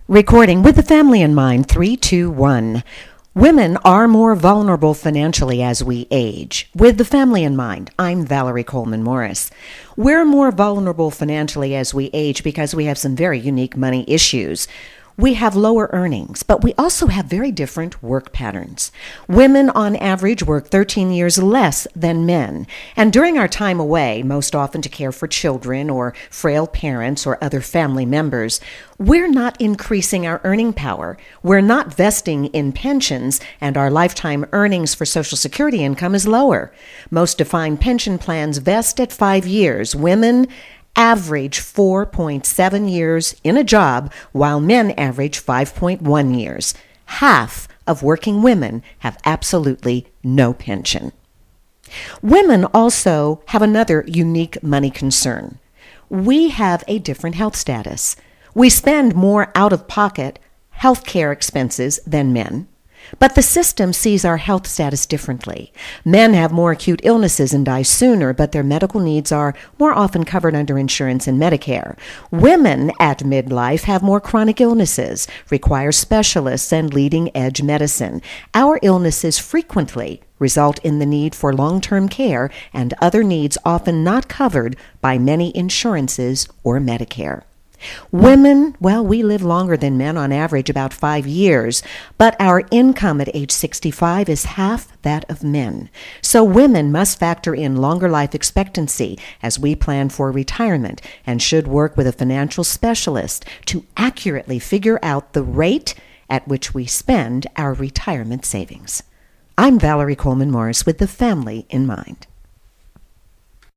Recording with the family in mind, 3, 2, 1. Women are more vulnerable financially as we age. With the family in mind, I'm Valerie Coleman Morris. We're more vulnerable financially as we age because we have some very unique money issues. We have lower earnings, but we also have very different work patterns. Women, on average, work 13 years less than men. And during our time away, most often to care for children or frail parents or other family members, we're not increasing our earning power. We're not vesting in pensions, and our lifetime earnings for Social Security income is lower. Most defined pension plans vest at 5 years. Women average 4.7 years in a job, while men average 5.1 years. Half of working women have absolutely no pension. Women also have another unique money concern. We have a different health status. We spend more out-of-pocket health care expenses than men. But the system sees our health status differently. Men have more acute illnesses and die sooner, but their medical needs are more often covered under insurance and Medicare. Women at midlife have more chronic illnesses, require specialists and leading-edge medicine. Our illnesses frequently result in the need for long-term care and other needs often not covered by many insurances or Medicare. Women, well, we live longer than men on average, about 5 years, but our income at age 65 is half that of men. So women must factor in longer life expectancy as we plan for retirement and should work with a financial specialist to accurately figure out the rate at which we spend our retirement savings. I'm Valerie Coleman Morris with the family in mind.